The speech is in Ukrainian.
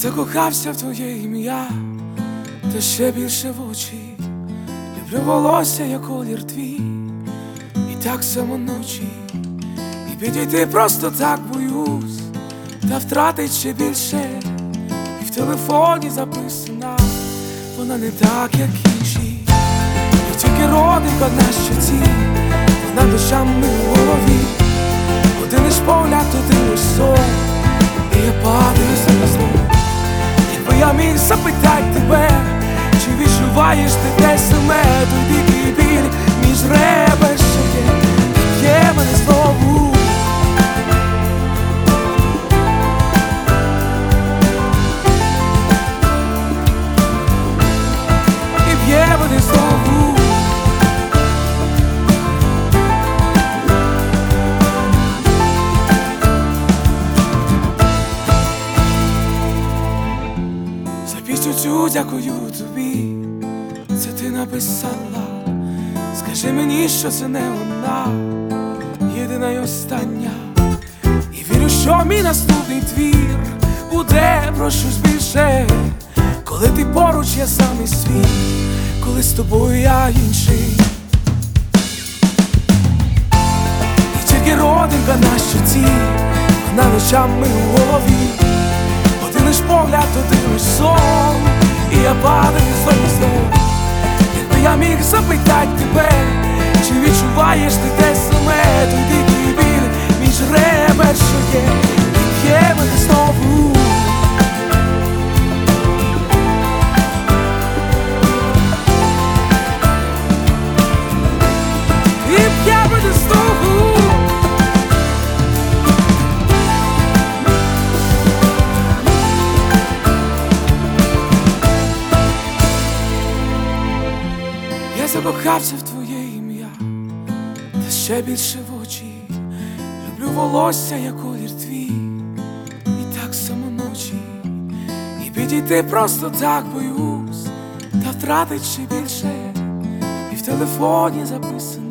закохався в твоє ім'я, та ще більше в очі. Люблю волосся, як колір твій, і так само ночі. І підійти просто так боюсь, та втратить ще більше. І в телефоні записана вона не так, як інші. І тільки родинка на щоці, вона душами у голові. Один лиш погляд, один лиш сон, і я падаю слізно. Якби я міг запитать тебе, чи відчуваєш ти те саме, той дикий біль між ребер, що є мене знову. І б'є мене знову. Пісню цю дякую тобі, це ти написала. Скажи мені, що це не вона, єдина й остання. І вірю, що мій наступний твір буде про щось більше. Коли ти поруч, я самий свій, коли з тобою я інший. І тільки родинка на щоці, вона ночами у голові. Один лиш погляд, один лиш сон, і я падаю знову. Якби я міг запитать тебе, чи відчуваєш ти те саме, той дикий біль між ребер, що є, і б'є мене знову. І б'є мене знову. Я закохався в твоє ім'я, та ще більше в очі. Люблю волосся, як колір твій, і так само ночі. І підійти просто так боюсь, та втратить ще більше. І в телефоні записано